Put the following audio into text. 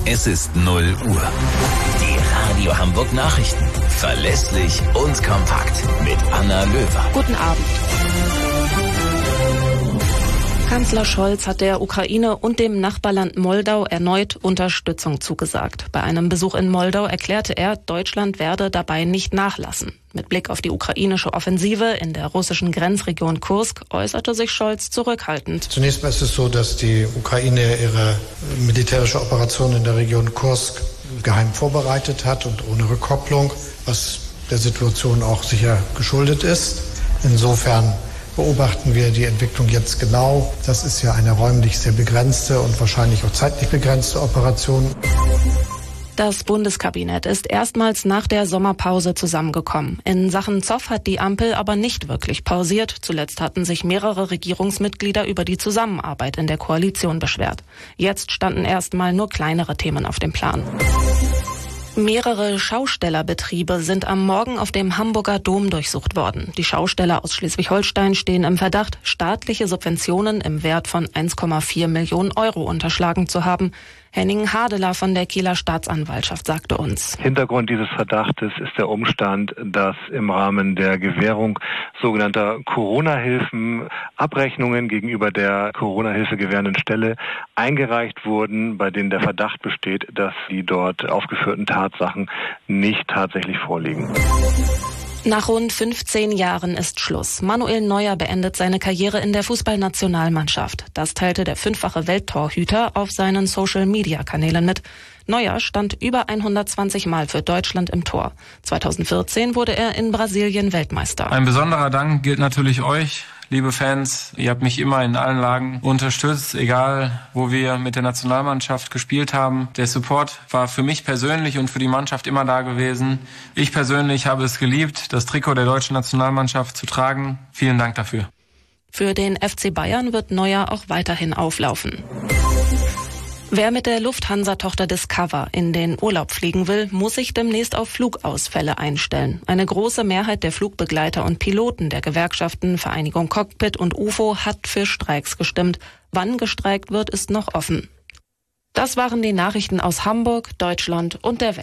Es ist 0 Uhr. Die Radio Hamburg Nachrichten. Verlässlich und kompakt. Mit Anna Löwer. Guten Abend. Kanzler Scholz hat der Ukraine und dem Nachbarland Moldau erneut Unterstützung zugesagt. Bei einem Besuch in Moldau erklärte er, Deutschland werde dabei nicht nachlassen. Mit Blick auf die ukrainische Offensive in der russischen Grenzregion Kursk äußerte sich Scholz zurückhaltend. Zunächst mal ist es so, dass die Ukraine ihre militärische Operation in der Region Kursk geheim vorbereitet hat und ohne Rückkopplung, was der Situation auch sicher geschuldet ist. Insofern beobachten wir die Entwicklung jetzt genau. Das ist ja eine räumlich sehr begrenzte und wahrscheinlich auch zeitlich begrenzte Operation. Das Bundeskabinett ist erstmals nach der Sommerpause zusammengekommen. In Sachen Zoff hat die Ampel aber nicht wirklich pausiert. Zuletzt hatten sich mehrere Regierungsmitglieder über die Zusammenarbeit in der Koalition beschwert. Jetzt standen erstmal nur kleinere Themen auf dem Plan. Mehrere Schaustellerbetriebe sind am Morgen auf dem Hamburger Dom durchsucht worden. Die Schausteller aus Schleswig-Holstein stehen im Verdacht, staatliche Subventionen im Wert von 1,4 Millionen Euro unterschlagen zu haben. Henning Hadeler von der Kieler Staatsanwaltschaft sagte uns: Hintergrund dieses Verdachtes ist der Umstand, dass im Rahmen der Gewährung sogenannter Corona-Hilfen Abrechnungen gegenüber der Corona-Hilfe gewährenden Stelle eingereicht wurden, bei denen der Verdacht besteht, dass die dort aufgeführten Tatsachen nicht tatsächlich vorliegen. Nach rund 15 Jahren ist Schluss. Manuel Neuer beendet seine Karriere in der Fußballnationalmannschaft. Das teilte der 5-fache Welttorhüter auf seinen Social-Media-Kanälen mit. Neuer stand über 120 Mal für Deutschland im Tor. 2014 wurde er in Brasilien Weltmeister. Ein besonderer Dank gilt natürlich euch, liebe Fans. Ihr habt mich immer in allen Lagen unterstützt, egal wo wir mit der Nationalmannschaft gespielt haben. Der Support war für mich persönlich und für die Mannschaft immer da gewesen. Ich persönlich habe es geliebt, das Trikot der deutschen Nationalmannschaft zu tragen. Vielen Dank dafür. Für den FC Bayern wird Neuer auch weiterhin auflaufen. Wer mit der Lufthansa-Tochter Discover in den Urlaub fliegen will, muss sich demnächst auf Flugausfälle einstellen. Eine große Mehrheit der Flugbegleiter und Piloten der Gewerkschaften Vereinigung Cockpit und UFO hat für Streiks gestimmt. Wann gestreikt wird, ist noch offen. Das waren die Nachrichten aus Hamburg, Deutschland und der Welt.